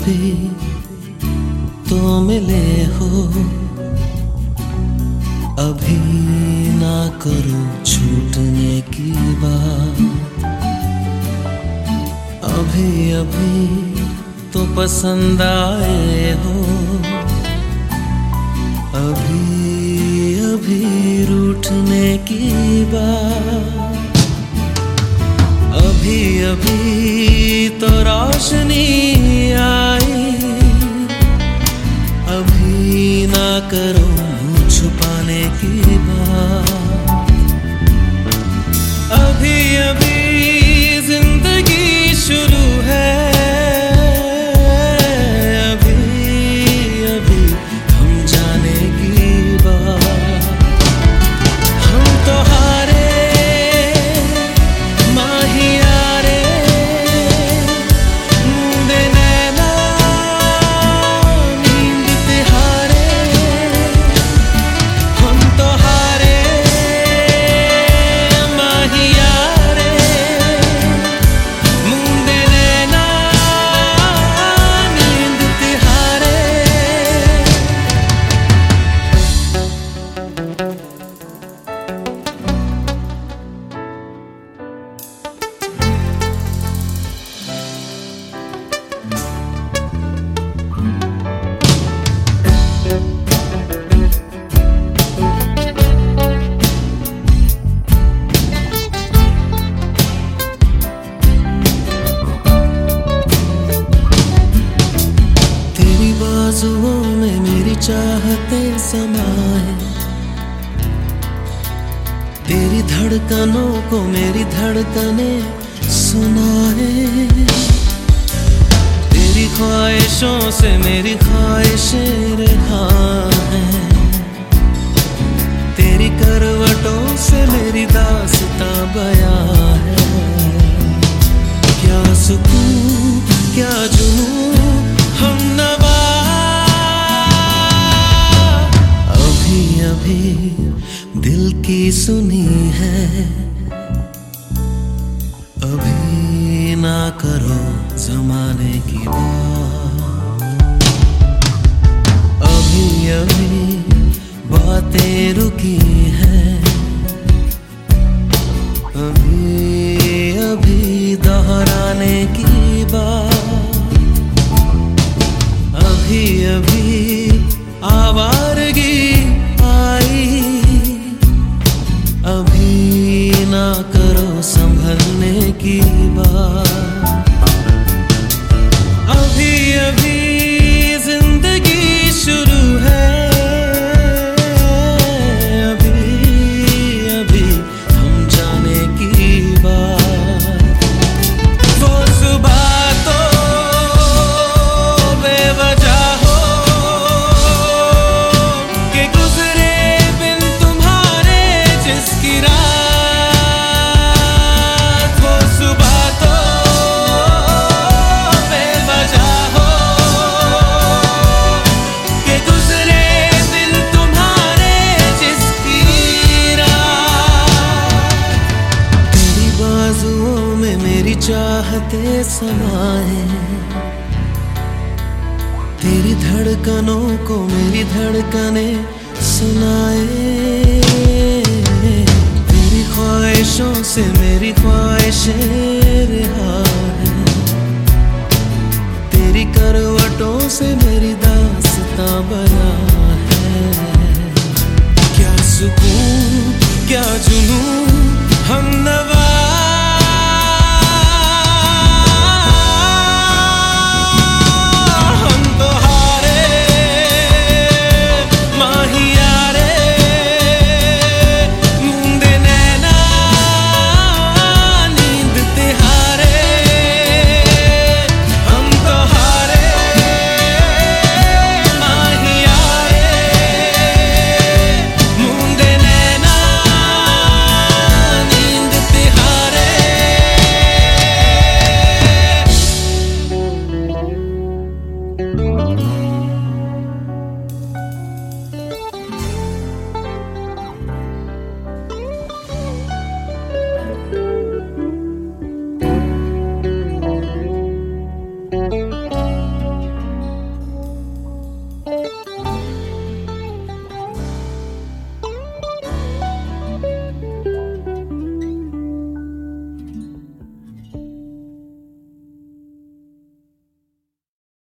अभी तो मिले हो, अभी ना करो छूटने की बात। अभी अभी तो पसंद आए हो, अभी अभी रूठने की बात। अभी अभी तो रोशनी आई, अभी ना करो मुँह छुपाने की बात। अभी अभी जिंदगी शुरू है, अभी अभी हम जाने की बात। हम तो हारे माहिया रे, मूंदे नैना नींद तिहारे। हम तो हारे माहिया रे, मूंदे नैना नींद तिहारे। तेरी बाजुओं में मेरी चाहते समाए, तेरी धड़कनों को मेरी धड़कने सुनाए। तेरी ख्वाहिशों से मेरी ख्वाहिशें रिहा हैं, तेरी करवटों से मेरी दास्तां बयां है। क्या सुकून क्या जुनून हम नवा। अभी अभी दिल की सुनी है, अभी ना करो जमाने की बात। अभी अभी बातें रुकी हैं, अभी अभी दोहराने की बात। अभी अभी आवारगी आई, अभी ना करो संभलने की बात। अभी अभी जिंदगी शुरू है, अभी अभी हम जाने की बात। वो सुबह तो बेवजह हो के गुजरे बिन तुम्हारे जिसकी रात। वो सुबह तो बेवजह हो के गुजरे बिन तुम्हारे जिसकी रात। तेरी बाजुओं में मेरी चाहते समाए, तेरी धड़कनों को मेरी धड़कने सुनाए। तेरी ख्वाहिशों से मेरी ख्वाहिशें रिहा हैं, तेरी करवटों से मेरी दास्तां